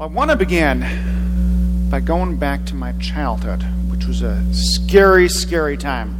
Well, I want to begin by going back to my childhood, which was a scary, scary time.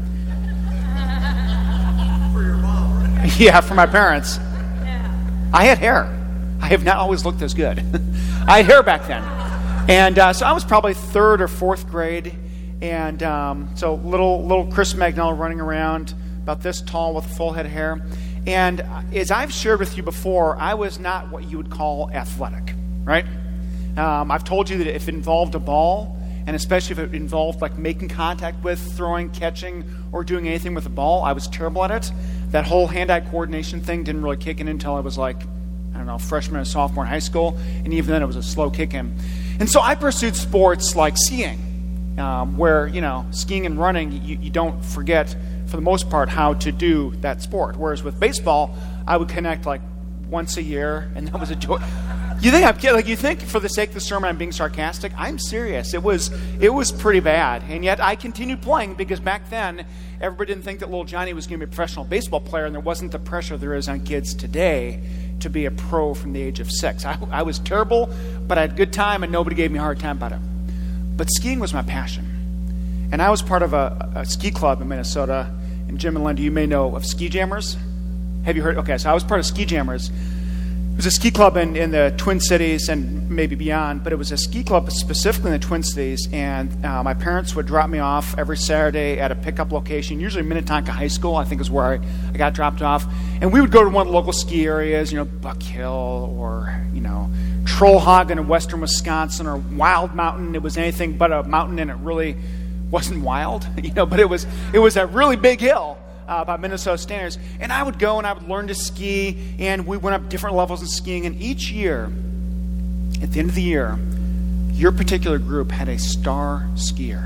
For your mom, right? Yeah, for my parents. Yeah. I had hair. I have not always looked as good. I had hair back then. And so I was probably third or fourth grade. And so little Chris Magnella running around about this tall with a full head of hair. And as I've shared with you before, I was not what you would call athletic, right? I've told you that if it involved a ball, and especially if it involved like making contact with, throwing, catching, or doing anything with a ball, I was terrible at it. That whole hand-eye coordination thing didn't really kick in until I was like, I don't know, freshman or sophomore in high school, and even then it was a slow kick in. And so I pursued sports like skiing, where, skiing and running, you don't forget, for the most part, how to do that sport. Whereas with baseball, I would connect like once a year, and that was a joy. You think I'm kidding? Like, you think for the sake of the sermon I'm being sarcastic? I'm serious. It was pretty bad, and yet I continued playing because back then everybody didn't think that little Johnny was going to be a professional baseball player, and there wasn't the pressure there is on kids today to be a pro from the age of 6. I was terrible, but I had a good time, and nobody gave me a hard time about it. But skiing was my passion, and I was part of a ski club in Minnesota. And Jim and Linda, you may know of Ski Jammers. Have you heard? Okay, so I was part of Ski Jammers. It was a ski club in the Twin Cities and maybe beyond, but it was a ski club specifically in the Twin Cities, and my parents would drop me off every Saturday at a pickup location, usually Minnetonka High School, I think is where I got dropped off, and we would go to one of the local ski areas, Buck Hill or, Trollhagen in western Wisconsin or Wild Mountain. It was anything but a mountain, and it really wasn't wild, but it was a really big hill. By Minnesota standards, and I would go and I would learn to ski, and we went up different levels of skiing, and each year, at the end of the year, your particular group had a star skier.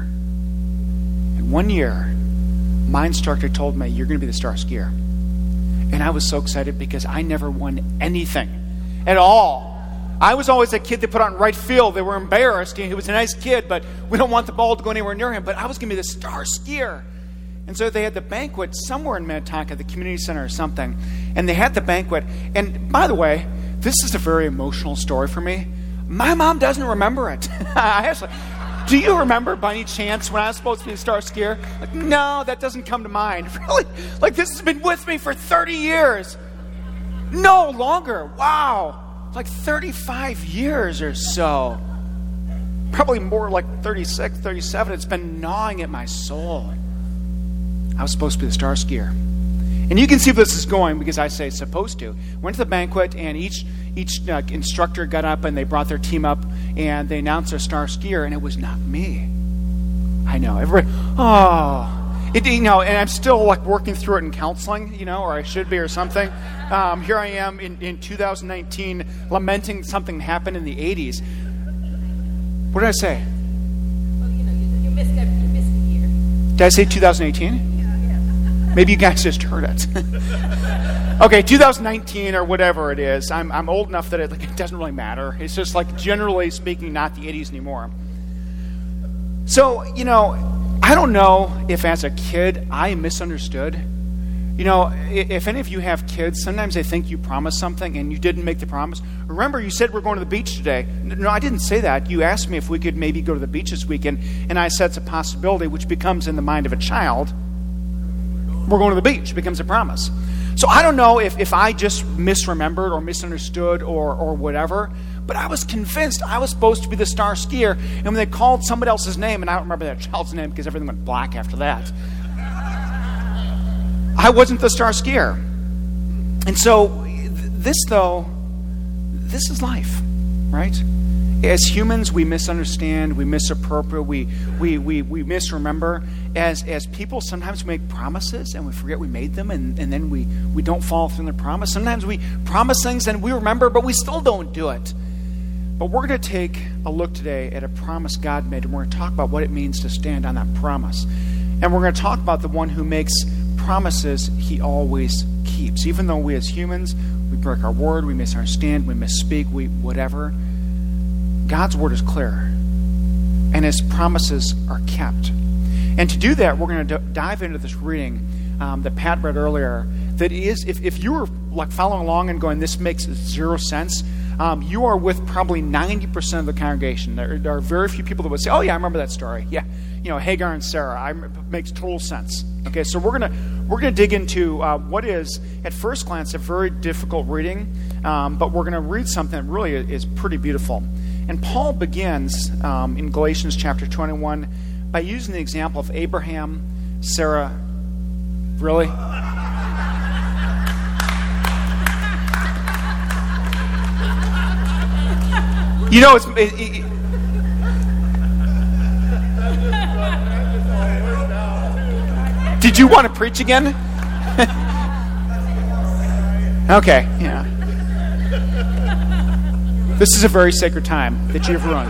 And one year, my instructor told me, you're going to be the star skier. And I was so excited because I never won anything at all. I was always a kid they put out in right field. They were embarrassed. He was a nice kid, but we don't want the ball to go anywhere near him. But I was going to be the star skier. And so they had the banquet somewhere in Minnetonka, the community center or something. And they had the banquet. And by the way, this is a very emotional story for me. My mom doesn't remember it. I asked her, do you remember by any chance when I was supposed to be a star skier? Like, no, that doesn't come to mind. Really? Like, this has been with me for 30 years. No, longer. Wow. Like 35 years or so. Probably more like 36, 37. It's been gnawing at my soul. I was supposed to be the star skier. And you can see where this is going because I say supposed to. Went to the banquet, and each instructor got up and they brought their team up and they announced their star skier, and it was not me. I know. Everybody, and I'm still like working through it in counseling, or I should be or something. Here I am in 2019 lamenting something that happened in the 80s. What did I say? Well, you missed a year. Did I say 2018? Maybe you guys just heard it. Okay, 2019 or whatever it is. I'm old enough that it doesn't really matter. It's just like, generally speaking, not the 80s anymore. So, I don't know if as a kid I misunderstood. If any of you have kids, sometimes they think you promised something and you didn't make the promise. Remember, you said we're going to the beach today. No, I didn't say that. You asked me if we could maybe go to the beach this weekend, and I said it's a possibility, which becomes in the mind of a child. We're going to the beach. It becomes a promise. So I don't know if I just misremembered or misunderstood or whatever, but I was convinced I was supposed to be the star skier, and when they called somebody else's name, and I don't remember that child's name because everything went black after that, I wasn't the star skier. And so this is life, right? As humans, we misunderstand, we misappropriate, we misremember. As people, sometimes we make promises and we forget we made them, and then we don't follow through on the promise. Sometimes we promise things and we remember, but we still don't do it. But we're going to take a look today at a promise God made, and we're going to talk about what it means to stand on that promise. And we're going to talk about the one who makes promises he always keeps. Even though we as humans, we break our word, we misunderstand, we misspeak, we whatever, God's word is clear, and his promises are kept. And to do that, we're going to dive into this reading that Pat read earlier. That is, if you were like following along and going, this makes zero sense, you are with probably 90% of the congregation. There are very few people that would say, "Oh yeah, I remember that story." Yeah, Hagar and Sarah. Makes total sense. Okay, so we're gonna dig into what is at first glance a very difficult reading, but we're gonna read something that really is pretty beautiful. And Paul begins in Galatians chapter 21 by using the example of Abraham, Sarah. Really? Did you want to preach again? Okay, yeah. This is a very sacred time that you've ruined.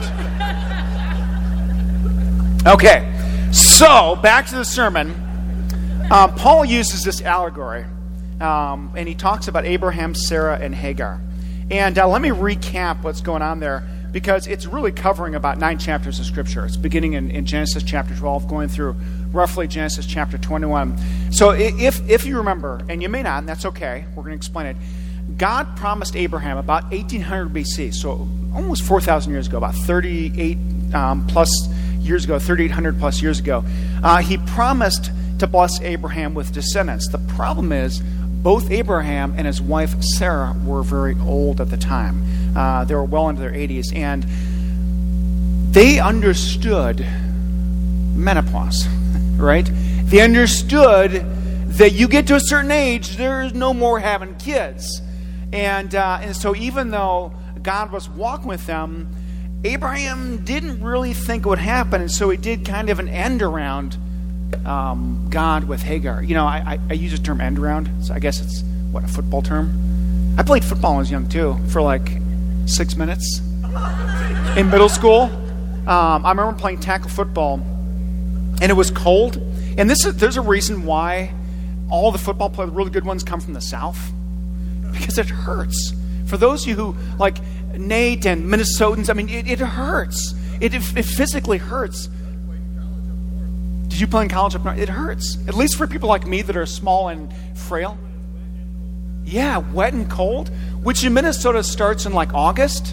Okay, so back to the sermon. Paul uses this allegory, and he talks about Abraham, Sarah, and Hagar. And let me recap what's going on there, because it's really covering about 9 chapters of Scripture. It's beginning in Genesis chapter 12, going through roughly Genesis chapter 21. So if you remember, and you may not, and that's okay, we're going to explain it. God promised Abraham about 1800 BC, so almost 4,000 years ago, about 38 plus years ago, 3,800 plus years ago. He promised to bless Abraham with descendants. The problem is, both Abraham and his wife Sarah were very old at the time. They were well into their 80s, and they understood menopause, right? They understood that you get to a certain age, there's no more having kids. And so even though God was walking with them, Abraham didn't really think it would happen, and so he did kind of an end around God with Hagar. I use the term end around, so I guess it's, a football term? I played football when I was young, too, for like 6 minutes in middle school. I remember playing tackle football, and it was cold. And there's a reason why all the football players, the really good ones, come from the South. Because it hurts. For those of you who, like Nate and Minnesotans, it hurts. It physically hurts. Did you play in college up north? It hurts. At least for people like me that are small and frail. Yeah, wet and cold. Which in Minnesota starts in like August.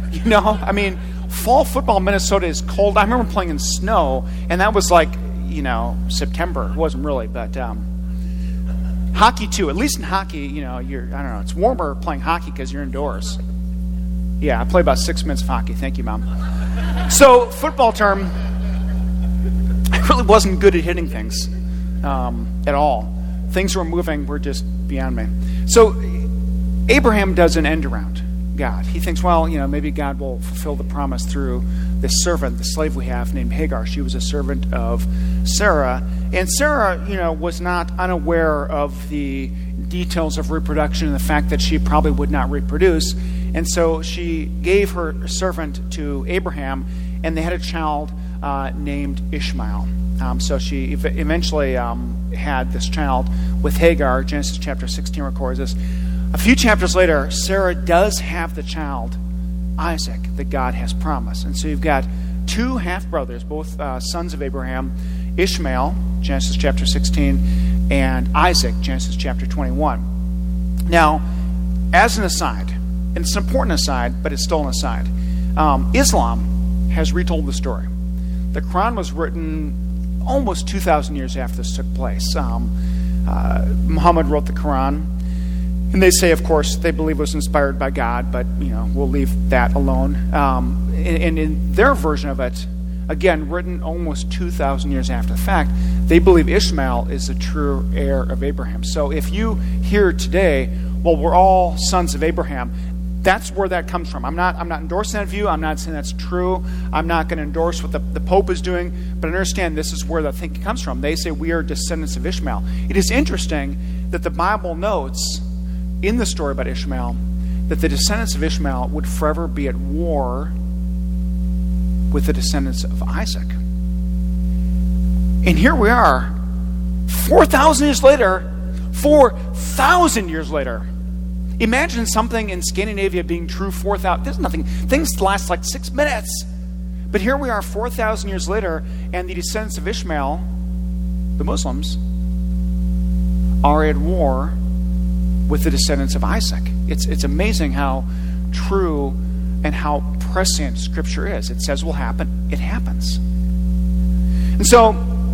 Fall football in Minnesota is cold. I remember playing in snow, and that was like, September. It wasn't really, but hockey too. At least in hockey, it's warmer playing hockey because you're indoors. Yeah, I played about 6 minutes of hockey. Thank you, Mom. So, football term, I really wasn't good at hitting things at all. Things were moving were just beyond me. So, Abraham does an end around God. He thinks, maybe God will fulfill the promise through this servant, the slave we have named Hagar. She was a servant of Sarah. And Sarah, was not unaware of the details of reproduction and the fact that she probably would not reproduce. And so she gave her servant to Abraham, and they had a child named Ishmael. So she eventually had this child with Hagar. Genesis chapter 16 records this. A few chapters later, Sarah does have the child, Isaac, that God has promised. And so you've got 2 half-brothers, both sons of Abraham, Ishmael, Genesis chapter 16, and Isaac, Genesis chapter 21. Now, as an aside, and it's an important aside, but it's still an aside, Islam has retold the story. The Quran was written almost 2,000 years after this took place. Muhammad wrote the Quran. And they say, of course, they believe it was inspired by God, but, we'll leave that alone. And in their version of it, again, written almost 2,000 years after the fact, they believe Ishmael is the true heir of Abraham. So if you hear today, we're all sons of Abraham, that's where that comes from. I'm not endorsing that view. I'm not saying that's true. I'm not going to endorse what the Pope is doing, but understand this is where the thinking comes from. They say we are descendants of Ishmael. It is interesting that the Bible notes in the story about Ishmael that the descendants of Ishmael would forever be at war with the descendants of Isaac. And here we are, 4,000 years later, 4,000 years later. Imagine something in Scandinavia being true 4,000. There's nothing. Things last like 6 minutes. But here we are 4,000 years later, and the descendants of Ishmael, the Muslims, are at war with the descendants of Isaac. It's amazing how true and how prescient Scripture is. It says will happen, it happens. And so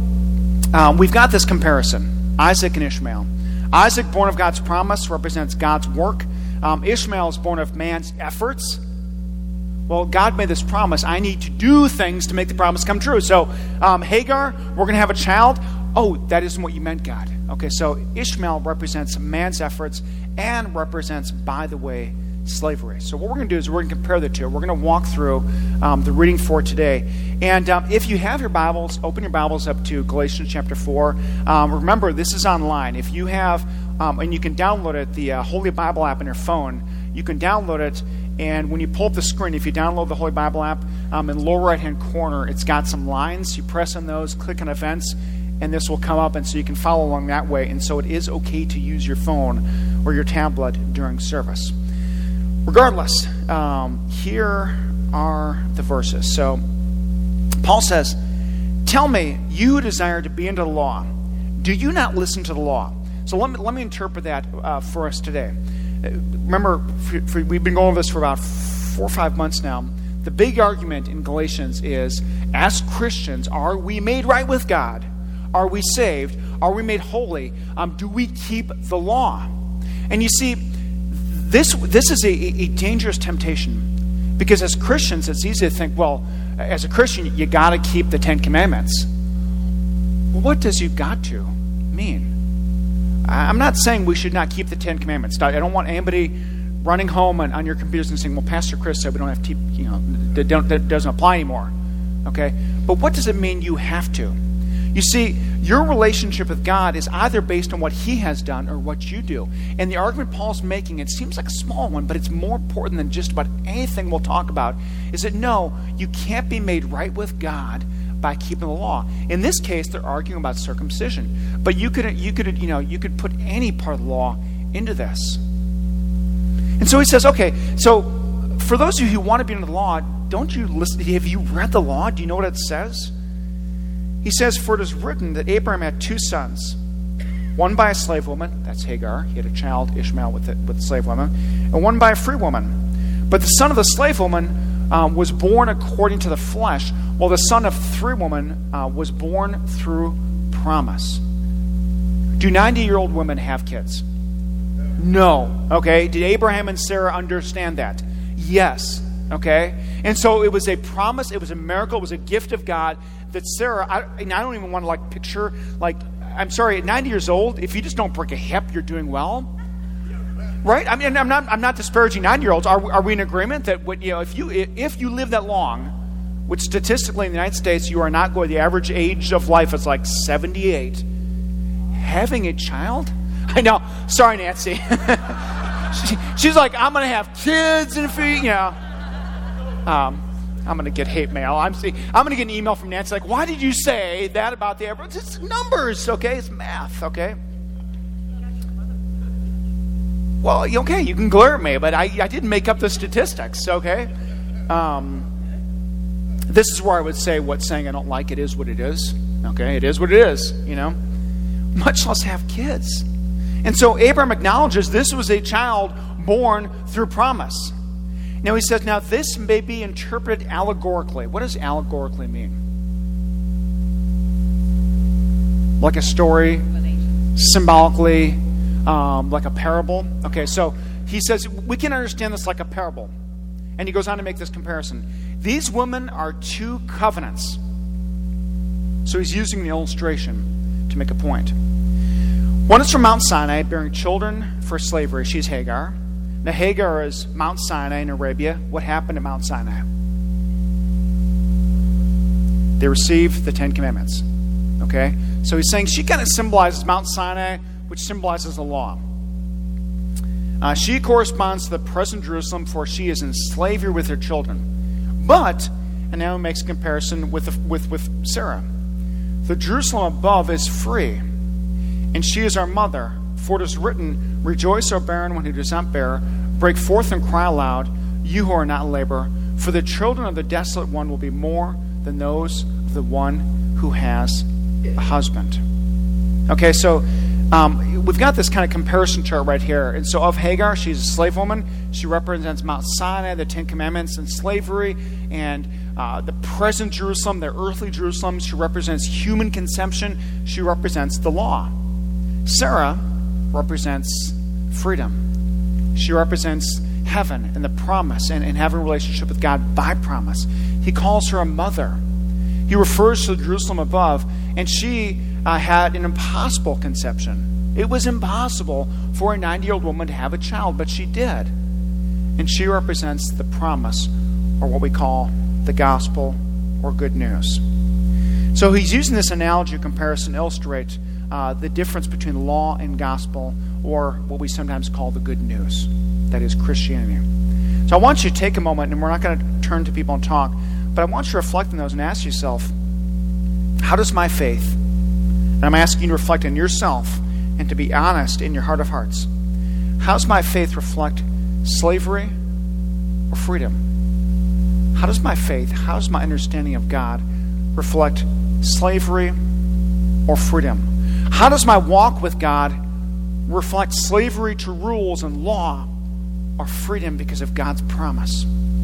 we've got this comparison, Isaac and Ishmael. Isaac, born of God's promise, represents God's work. Ishmael is born of man's efforts. Well, God made this promise. I need to do things to make the promise come true. So, Hagar, we're going to have a child. Oh, that isn't what you meant, God. Okay, so Ishmael represents man's efforts and represents, by the way, slavery. So what we're going to do is we're going to compare the two. We're going to walk through the reading for today. And if you have your Bibles, open your Bibles up to Galatians chapter 4. Remember, this is online. If you have, and you can download it, the Holy Bible app on your phone, you can download it. And when you pull up the screen, if you download the Holy Bible app, in the lower right-hand corner, it's got some lines. You press on those, click on events, and this will come up, and so you can follow along that way. And so it is okay to use your phone or your tablet during service. Regardless, here are the verses. So Paul says, "Tell me, you desire to be under the law. Do you not listen to the law?" So let me interpret that for us today. Remember, we've been going over this for about 4 or 5 months now. The big argument in Galatians is, as Christians, are we made right with God? Are we saved? Are we made holy? Do we keep the law? And you see, this is a dangerous temptation, because as Christians, it's easy to think, well, as a Christian, you got to keep the 10 Commandments. Well, what does "you got to" mean? I'm not saying we should not keep the 10 Commandments. I don't want anybody running home on your computers and saying, well, Pastor Chris said we don't have to, that doesn't apply anymore. Okay? But what does it mean you have to? You see, your relationship with God is either based on what He has done or what you do. And the argument Paul's making, it seems like a small one, but it's more important than just about anything we'll talk about, is that no, you can't be made right with God by keeping the law. In this case, they're arguing about circumcision. But you could put any part of the law into this. And so he says, okay, so for those of you who want to be under the law, don't you listen? Have you read the law? Do you know what it says? He says, "For it is written that Abraham had 2 sons, one by a slave woman," that's Hagar, he had a child, Ishmael, with a slave woman, "and one by a free woman. But the son of the slave woman was born according to the flesh, while the son of free woman was born through promise." Do 90-year-old women have kids? No. Okay. Did Abraham and Sarah understand that? Yes. Okay. And so it was a promise, it was a miracle, it was a gift of God that Sarah, I don't even want to picture, I'm sorry, at 90 years old, if you just don't break a hip, you're doing well. Right? I mean, I'm not disparaging 90-year-olds. Are we in agreement that if you live that long, which statistically in the United States you are not going, the average age of life is 78, having a child? I know. Sorry, Nancy. She's like, I'm going to have kids in a few, I'm going to get hate mail. I'm going to get an email from Nancy like, why did you say that about the average? It's numbers, okay? It's math, okay? Well, okay, you can glare at me, but I didn't make up the statistics, okay? This is where I would say what's saying I don't like it is what it is, okay? It is what it is, much less have kids. And so Abraham acknowledges this was a child born through promise. Now he says, now this may be interpreted allegorically. What does allegorically mean? Like a story, symbolically, like a parable. Okay, so he says we can understand this like a parable. And he goes on to make this comparison. These women are 2 covenants. So he's using the illustration to make a point. One is from Mount Sinai, bearing children for slavery. She's Hagar. Now, Hagar is Mount Sinai in Arabia. What happened at Mount Sinai? They received the 10 Commandments. Okay? So he's saying she kind of symbolizes Mount Sinai, which symbolizes the law. She corresponds to the present Jerusalem, for she is in slavery with her children. But, and now he makes a comparison with Sarah. The Jerusalem above is free, and she is our mother. For it is written, "Rejoice, O barren one who does not bear. Break forth and cry aloud, you who are not in labor. For the children of the desolate one will be more than those of the one who has a husband." Okay, so we've got this kind of comparison chart right here. And so of Hagar, she's a slave woman. She represents Mount Sinai, the Ten Commandments, and slavery. And the present Jerusalem, the earthly Jerusalem, she represents human conception. She represents the law. Sarah represents freedom. She represents heaven and the promise and having a relationship with God by promise. He calls her a mother. He refers to the Jerusalem above, and she had an impossible conception. It was impossible for a 90-year-old woman to have a child, but she did. And she represents the promise, or what we call the gospel or good news. So he's using this analogy or comparison to illustrate the difference between law and gospel, or what we sometimes call the good news, that is Christianity. So I want you to take a moment, and we're not going to turn to people and talk, but I want you to reflect on those and ask yourself, how does my faith, and I'm asking you to reflect on yourself and to be honest in your heart of hearts, how does my faith reflect slavery or freedom? How does my faith, how does my understanding of God reflect slavery or freedom? How does my walk with God reflect slavery to rules and law or freedom because of God's promise?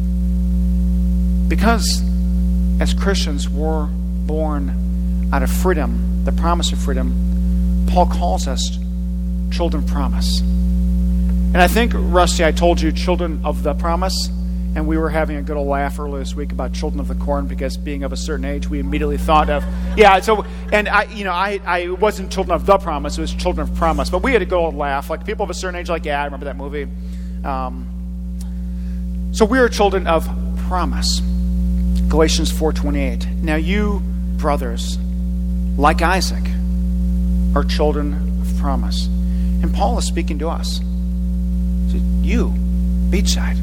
Because as Christians, we're born out of freedom, the promise of freedom. Paul calls us children of promise. And I think, Rusty, I told you children of the promise, and we were having a good old laugh earlier this week about children of the corn, because being of a certain age, we immediately thought of, and I wasn't children of the promise, it was children of promise. But we had a good old laugh. Like, people of a certain age, like, yeah, I remember that movie. So we are children of promise. Galatians 4:28. Now you, brothers, like Isaac, are children of promise. And Paul is speaking to us. So you, Beachside,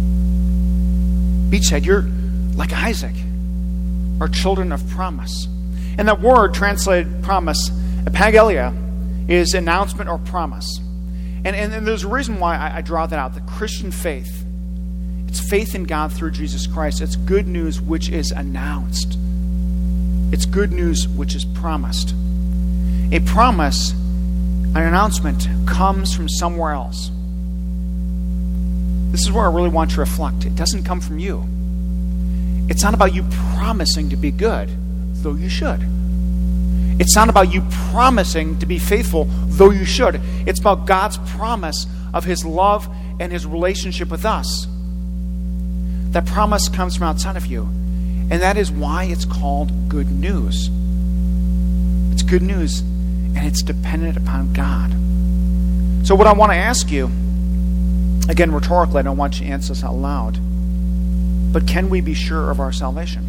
you're like Isaac, are children of promise. And that word translated promise, epangelia, is announcement or promise. And there's a reason why I draw that out. The Christian faith, it's faith in God through Jesus Christ. It's good news which is announced. It's good news which is promised. A promise, an announcement, comes from somewhere else. This is where I really want you to reflect. It doesn't come from you. It's not about you promising to be good, though you should. It's not about you promising to be faithful, though you should. It's about God's promise of His love and His relationship with us. That promise comes from outside of you. And that is why it's called good news. It's good news, and it's dependent upon God. So what I want to ask you, again, rhetorically, I don't want you to answer this out loud, but can we be sure of our salvation?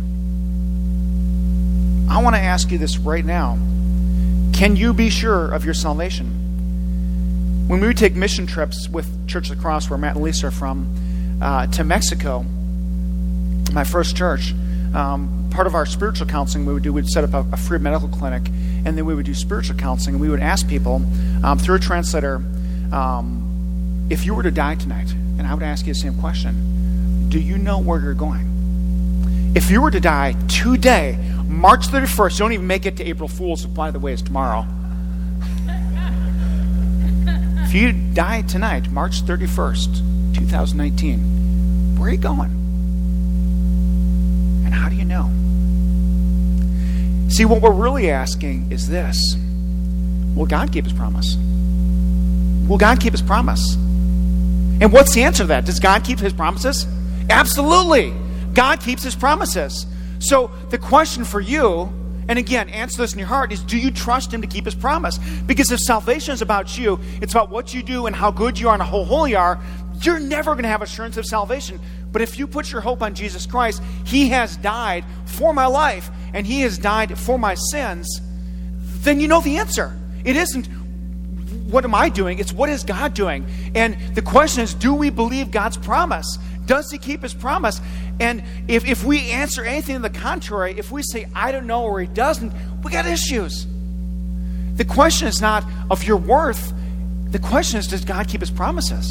I want to ask you this right now. Can you be sure of your salvation? When we would take mission trips with Church of the Cross, where Matt and Lisa are from, to Mexico, my first church, part of our spiritual counseling we'd set up a free medical clinic, and then we would do spiritual counseling, and we would ask people through a translator, if you were to die tonight, and I would ask you the same question, do you know where you're going? If you were to die today, March 31st, you don't even make it to April Fool's, by the way, it's tomorrow. If you die tonight, March 31st, 2019, where are you going? And how do you know? See, what we're really asking is this. Will God keep His promise? Will God keep His promise? And what's the answer to that? Does God keep His promises? Absolutely. God keeps His promises. So the question for you, and again, answer this in your heart, is do you trust Him to keep His promise? Because if salvation is about you, it's about what you do and how good you are and how holy you are, you're never going to have assurance of salvation. But if you put your hope on Jesus Christ, He has died for my life, and He has died for my sins, then you know the answer. It isn't, what am I doing? It's, what is God doing? And the question is, do we believe God's promise? Does He keep His promise? And if we answer anything to the contrary, if we say, I don't know, or He doesn't, we got issues. The question is not of your worth. The question is, does God keep His promises?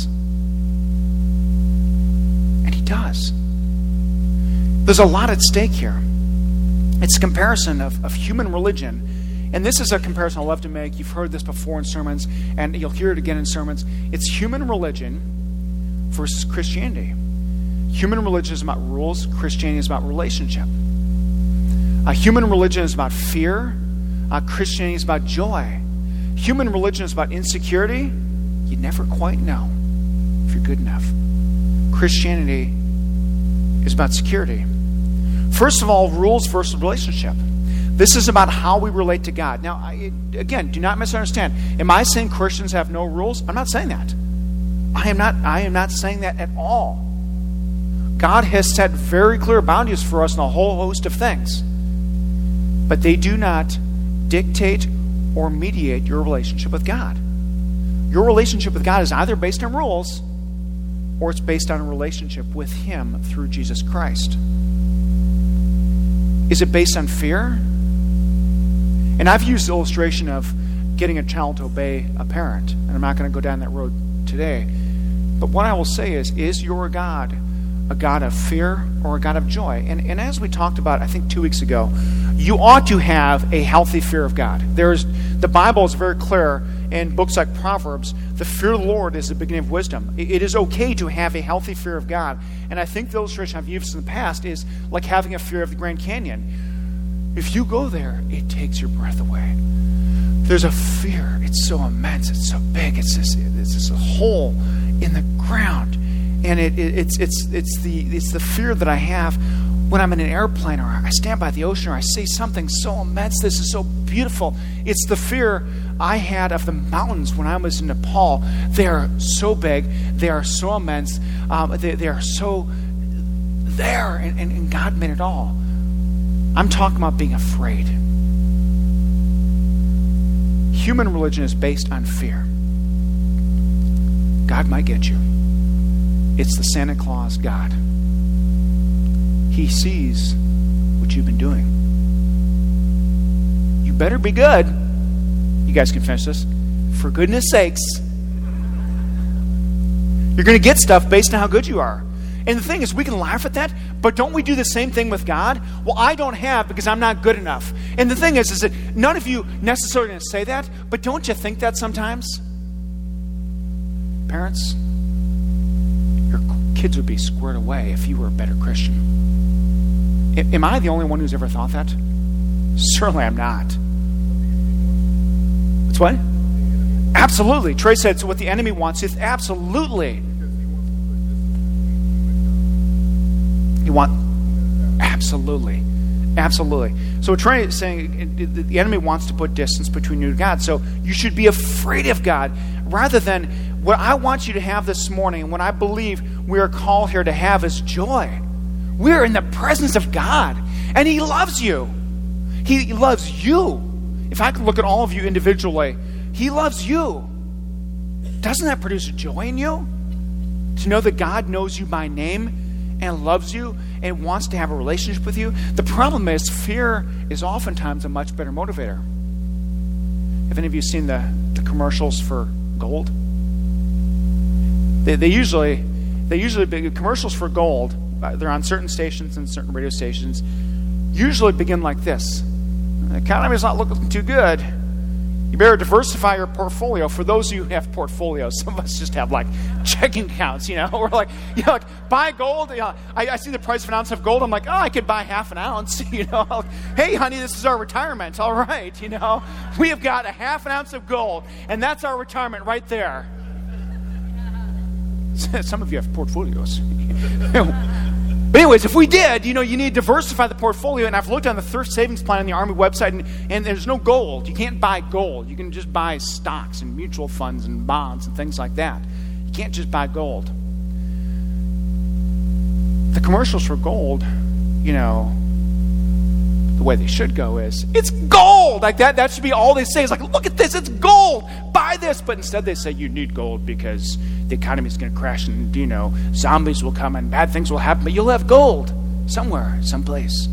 And He does. There's a lot at stake here. It's a comparison of human religion And this is a comparison I love to make. You've heard this before in sermons, and you'll hear it again in sermons. It's human religion versus Christianity. Human religion is about rules. Christianity is about relationship. Human religion is about fear. Christianity is about joy. Human religion is about insecurity. You never quite know if you're good enough. Christianity is about security. First of all, rules versus relationship. This is about how we relate to God. Now, again, do not misunderstand. Am I saying Christians have no rules? I'm not saying that. I am not saying that at all. God has set very clear boundaries for us in a whole host of things. But they do not dictate or mediate your relationship with God. Your relationship with God is either based on rules or it's based on a relationship with Him through Jesus Christ. Is it based on fear? And I've used the illustration of getting a child to obey a parent, and I'm not going to go down that road today. But what I will say is your God a God of fear or a God of joy? And as we talked about, I think 2 weeks ago, you ought to have a healthy fear of God. The Bible is very clear in books like Proverbs. The fear of the Lord is the beginning of wisdom. It is okay to have a healthy fear of God. And I think the illustration I've used in the past is like having a fear of the Grand Canyon. If you go there, it takes your breath away. There's a fear. It's so immense. It's so big. It's this hole in the ground. And it's the fear that I have when I'm in an airplane or I stand by the ocean or I see something so immense. This is so beautiful. It's the fear I had of the mountains when I was in Nepal. They are so big. They are so immense. They are so there. And God made it all. I'm talking about being afraid. Human religion is based on fear. God might get you. It's the Santa Claus God. He sees what you've been doing. You better be good. You guys can finish this. For goodness sakes. You're going to get stuff based on how good you are. And the thing is, we can laugh at that, but don't we do the same thing with God? Well, I don't have because I'm not good enough. And the thing is that none of you necessarily going to say that, but don't you think that sometimes? Parents, your kids would be squared away if you were a better Christian. Am I the only one who's ever thought that? Certainly I'm not. It's what? Absolutely. Trey said, so what the enemy wants is absolutely. Absolutely. So what Trey is saying, the enemy wants to put distance between you and God. So you should be afraid of God rather than what I want you to have this morning, and what I believe we are called here to have is joy. We're in the presence of God, and He loves you. He loves you. If I could look at all of you individually, He loves you. Doesn't that produce joy in you? To know that God knows you by name and loves you and wants to have a relationship with you. The problem is fear is oftentimes a much better motivator. Have any of you seen the commercials for gold? They usually commercials for gold. They're on certain stations and certain radio stations. Usually begin like this: the economy's not looking too good. You better diversify your portfolio. For those of you who have portfolios, some of us just have like checking accounts. We're like, buy gold. I see the price of an ounce of gold. I'm like, I could buy half an ounce. Hey, honey, this is our retirement. All right, we have got a half an ounce of gold, and that's our retirement right there. Some of you have portfolios. But anyways, if we did, you need to diversify the portfolio. And I've looked on the thrift savings plan on the Army website, and there's no gold. You can't buy gold. You can just buy stocks and mutual funds and bonds and things like that. You can't just buy gold. The commercials for gold, the way they should go is, it's gold! Like that should be all they say. It's like, look at this, it's gold! Buy this! But instead they say you need gold because the economy is going to crash and, zombies will come and bad things will happen, but you'll have gold somewhere, someplace.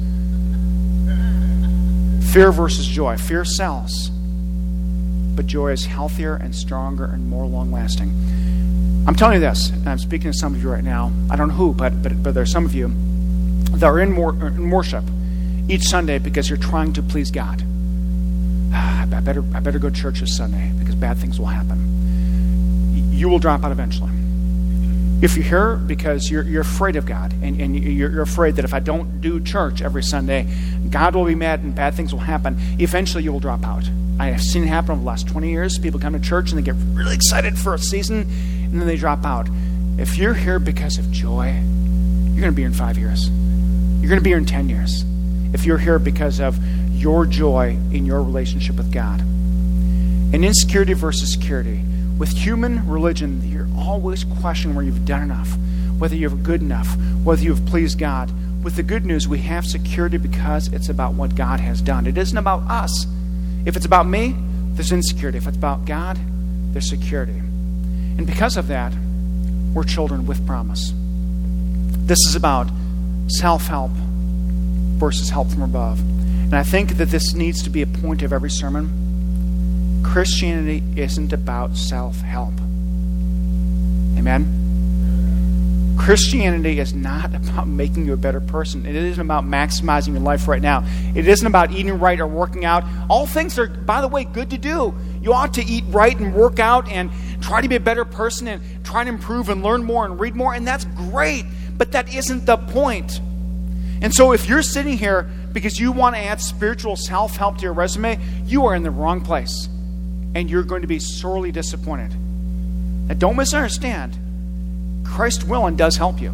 Fear versus joy. Fear sells, but joy is healthier and stronger and more long-lasting. I'm telling you this, and I'm speaking to some of you right now. I don't know who, but there are some of you that are in worship each Sunday because you're trying to please God. I better go to church this Sunday because bad things will happen. You will drop out eventually. If you're here because you're afraid of God and you're afraid that if I don't do church every Sunday, God will be mad and bad things will happen, eventually you will drop out. I have seen it happen over the last 20 years. People come to church and they get really excited for a season and then they drop out. If you're here because of joy, you're going to be here in 5 years. You're going to be here in 10 years. If you're here because of your joy in your relationship with God. And insecurity versus security. With human religion, you're always questioning whether you've done enough, whether you're good enough, whether you've pleased God. With the good news, we have security because it's about what God has done. It isn't about us. If it's about me, there's insecurity. If it's about God, there's security. And because of that, we're children with promise. This is about self-help versus help from above. And I think that this needs to be a point of every sermon. Christianity isn't about self-help. Amen? Christianity is not about making you a better person. It isn't about maximizing your life right now. It isn't about eating right or working out. All things are, by the way, good to do. You ought to eat right and work out and try to be a better person and try to improve and learn more and read more, and that's great, but that isn't the point. And so if you're sitting here because you want to add spiritual self-help to your resume, you are in the wrong place. And you're going to be sorely disappointed. Now, don't misunderstand. Christ will and does help you.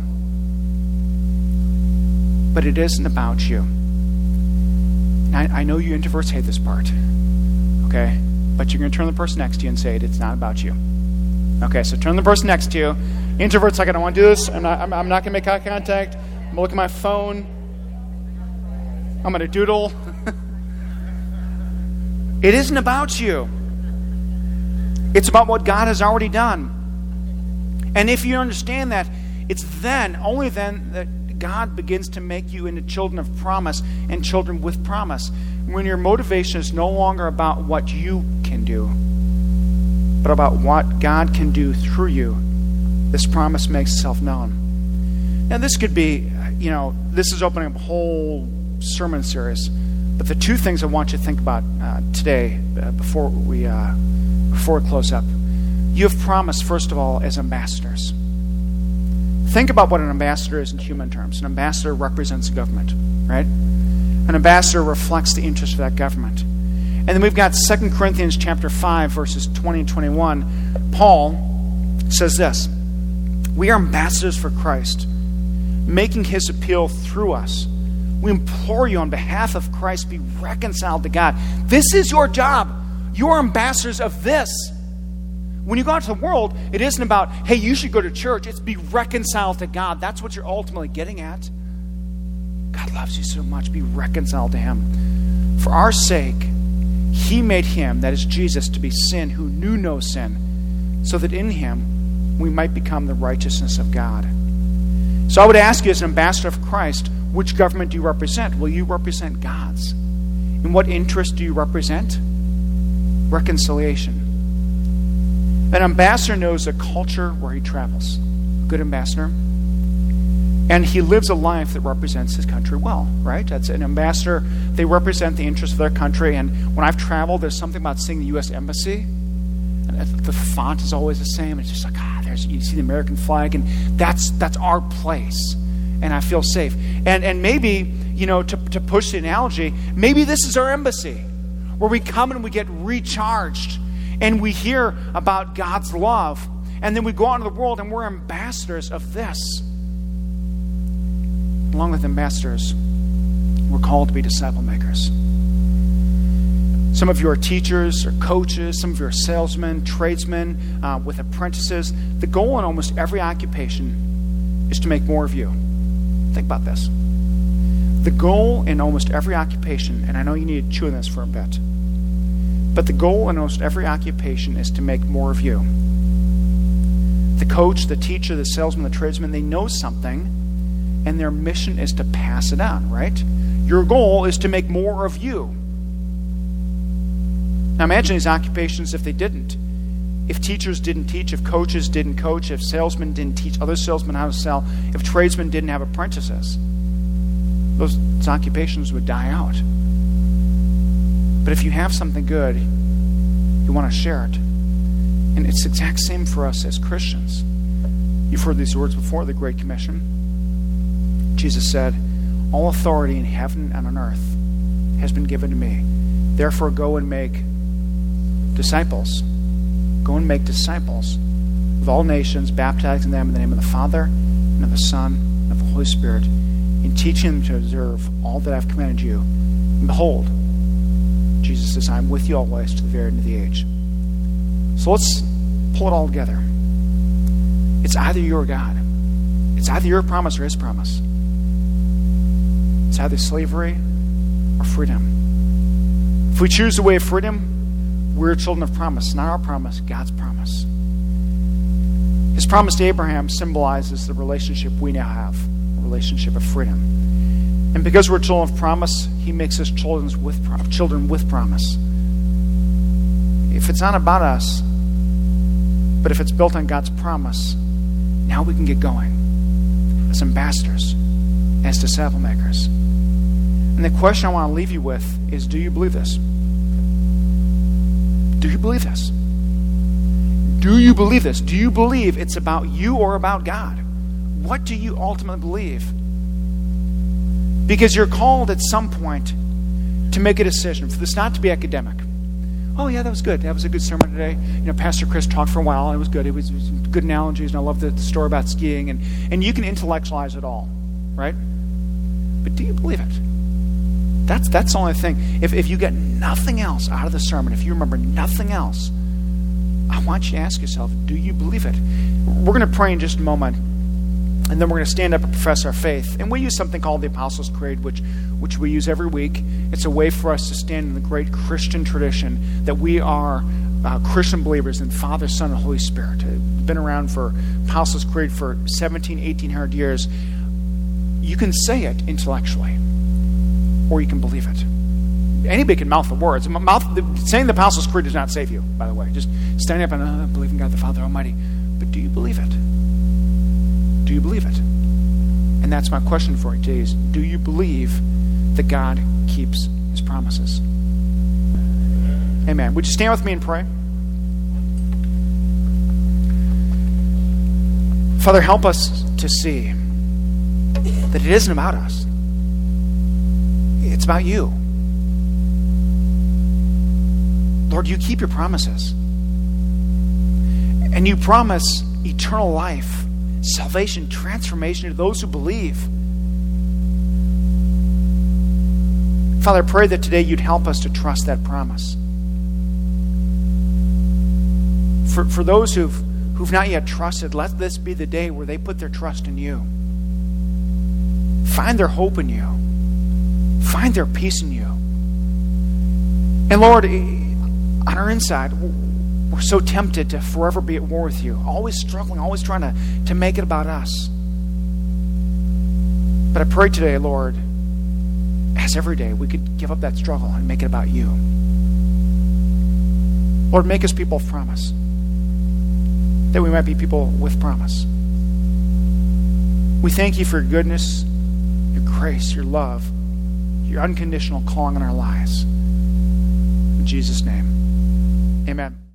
But it isn't about you. I know you introverts hate this part. Okay? But you're going to turn to the person next to you and say, it's not about you. Okay, so turn to the person next to you. Introverts, like, I don't want to do this. I'm not going to make eye contact. I'm going to look at my phone. I'm going to doodle. It isn't about you. It's about what God has already done. And if you understand that, it's then, only then, that God begins to make you into children of promise and children with promise. When your motivation is no longer about what you can do, but about what God can do through you, this promise makes itself known. Now, this could be, this is opening up a whole sermon series. But the two things I want you to think about today, before we close up. You have promised, first of all, as ambassadors. Think about what an ambassador is in human terms. An ambassador represents a government, right? An ambassador reflects the interest of that government. And then we've got 2 Corinthians chapter 5, verses 20 and 21. Paul says this: we are ambassadors for Christ, making his appeal through us. We implore you on behalf of Christ, be reconciled to God. This is your job. You are ambassadors of this. When you go out to the world, it isn't about, hey, you should go to church. It's be reconciled to God. That's what you're ultimately getting at. God loves you so much. Be reconciled to him. For our sake, he made him, that is Jesus, to be sin who knew no sin, so that in him we might become the righteousness of God. So I would ask you, as an ambassador of Christ, which government do you represent? Well, you represent God's. And what interest do you represent? Reconciliation. An ambassador knows a culture where he travels. A good ambassador. And he lives a life that represents his country well, right? That's an ambassador. They represent the interests of their country. And when I've traveled, there's something about seeing the U.S. Embassy. And the font is always the same. It's just like, you see the American flag, and that's our place. And I feel safe. And maybe, to push the analogy, maybe this is our embassy, where we come and we get recharged. And we hear about God's love. And then we go out into the world and we're ambassadors of this. Along with ambassadors, we're called to be disciple makers. Some of you are teachers or coaches. Some of you are salesmen, tradesmen, with apprentices. The goal in almost every occupation is to make more of you. Think about this. The goal in almost every occupation, and I know you need to chew on this for a bit, but the goal in almost every occupation is to make more of you. The coach, the teacher, the salesman, the tradesman, they know something, and their mission is to pass it on, right? Your goal is to make more of you. Now imagine these occupations if they didn't. If teachers didn't teach, if coaches didn't coach, if salesmen didn't teach other salesmen how to sell, if tradesmen didn't have apprentices, those occupations would die out. But But if you have something good, you want to share it. And it's the exact same for us as Christians. You've heard these words before, the Great Commission. Jesus said, all authority in heaven and on earth has been given to me. Therefore, go and make disciples. Go and make disciples of all nations, baptizing them in the name of the Father, and of the Son, and of the Holy Spirit, and teaching them to observe all that I've commanded you. And behold, Jesus says, I'm with you always to the very end of the age. So let's pull it all together. It's either you or God. It's either your promise or his promise. It's either slavery or freedom. If we choose the way of freedom, we're children of promise. Not our promise, God's promise. His promise to Abraham symbolizes the relationship we now have, a relationship of freedom. And because we're children of promise, he makes us children with promise. If it's not about us, but if it's built on God's promise, now we can get going as ambassadors, as disciple makers. And the question I want to leave you with is, do you believe this? Do you believe this? Do you believe this? Do you believe it's about you or about God? What do you ultimately believe? Because you're called at some point to make a decision, for this not to be academic. Oh yeah, that was good. That was a good sermon today. Pastor Chris talked for a while, and it was good. It was good analogies, and I love the story about skiing. And you can intellectualize it all, right? But do you believe it? That's the only thing. If you get nothing else out of the sermon, if you remember nothing else, I want you to ask yourself, do you believe it? We're going to pray in just a moment, and then we're going to stand up and profess our faith. And we use something called the Apostles' Creed, which we use every week. It's a way for us to stand in the great Christian tradition that we are Christian believers in Father, Son, and Holy Spirit. It's been around for Apostles' Creed for 1800 years. You can say it intellectually, or you can believe it. Anybody can mouth the words. Saying the Apostles' Creed does not save you, by the way. Just standing up and believe in God the Father Almighty. But do you believe it? Do you believe it? And that's my question for you today is, do you believe that God keeps his promises? Amen. Would you stand with me and pray? Father, help us to see that it isn't about us. It's about you. Lord, you keep your promises. And you promise eternal life, salvation, transformation to those who believe. Father, I pray that today you'd help us to trust that promise. For those who've not yet trusted, let this be the day where they put their trust in you. Find their hope in you. Find their peace in you. And Lord, on our inside, we're so tempted to forever be at war with you, always struggling, always trying to make it about us. But I pray today, Lord, as every day, we could give up that struggle and make it about you. Lord, make us people of promise, that we might be people with promise. We thank you for your goodness, your grace, your love, your unconditional calling on our lives. In Jesus' name, amen.